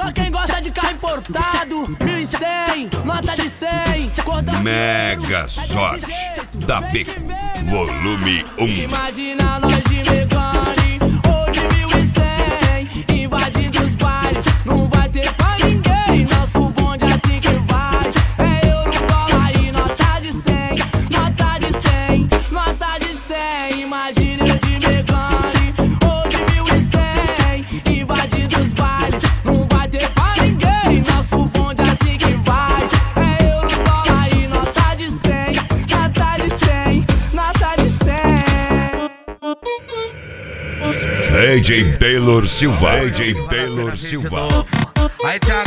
Pra quem gosta de carro importado, 1.100, nota de 100. Mega Sorte da Beco, volume 1. Imagina nós de Megane ou de 1.100, invadindo os bailes, não vai ter pra ninguém. Nosso bonde é assim que vai, é euro, dólar e nota de 100, nota de 100, nota de 100. Imagina eu de Megane ou de 1.100, invadindo os bailes, não vai ter pra ninguém. Nosso bonde é assim que vai, é euro, dólar e nota de 100, nota de 100, nota de 100. AJ Taylor Silva, AJ Taylor Silva. Aí TH.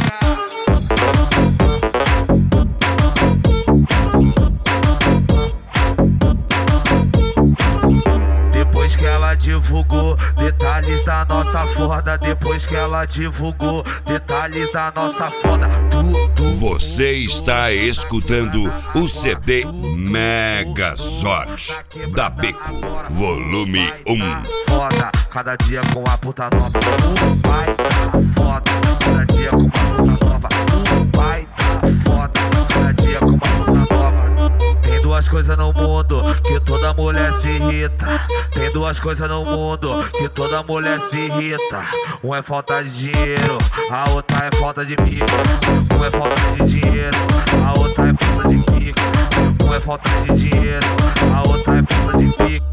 Depois que ela divulgou detalhes da nossa foda, depois que ela divulgou detalhes da nossa foda, Você está escutando o CD Mega Sorte da Beco, volume 1. Foda, cada dia com a puta nova. Vai tá foda, cada dia com uma puta nova. Vai tá foda, cada dia com uma puta nova. Tem duas coisas no mundo que toda mulher se irrita. Tem duas coisas no mundo que toda mulher se irrita. Um é falta de dinheiro, a outra é falta de pico. Um é falta de dinheiro, a outra é falta de pico. Um é falta de dinheiro, a outra é falta de pico.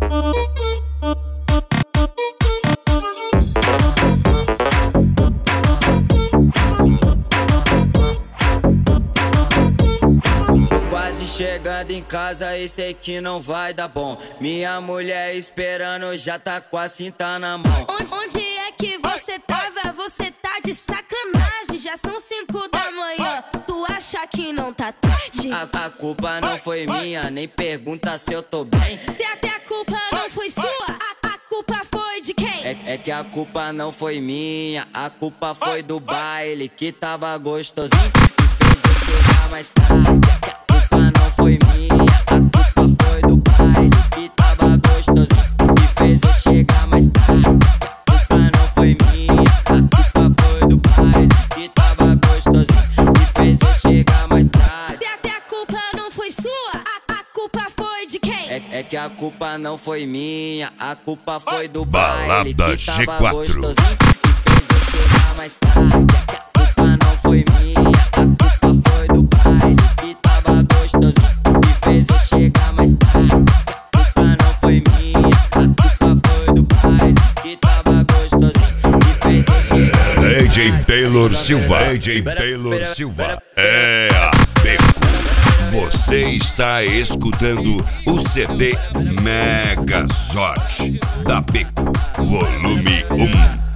Chegando em casa e sei que não vai dar bom. Minha mulher esperando, já tá com a cinta na mão. Onde é que você tava? Você tá de sacanagem. Já são 5 da manhã. Tu acha que não tá tarde? A culpa não foi minha, nem pergunta se eu tô bem. Até a culpa não foi sua. A culpa foi de quem? É que a culpa não foi minha, a culpa foi do baile que tava gostosinho e fez eu chegar mais tarde. Não foi minha, a culpa foi do baile que tava gostosinho e fez eu chegar mais tarde. A culpa não foi minha, a culpa foi do baile que tava gostosinho e fez eu chegar mais tarde. Até a culpa não foi sua, a culpa foi de quem? É que a culpa não foi minha, a culpa foi do Balada baile que tava G4. gostosinho e fez eu chegar mais tarde. A culpa não foi minha, a culpa foi do baile que tava gostosinho e fez eu chegar mais tarde. A culpa não foi minha, a culpa foi do baile que tava gostosinho e fez eu chegar mais tarde. AJ Taylor Silva, AJ Taylor Silva. É a Beco. Você está escutando o CD Mega Sorte da Beco, volume 1.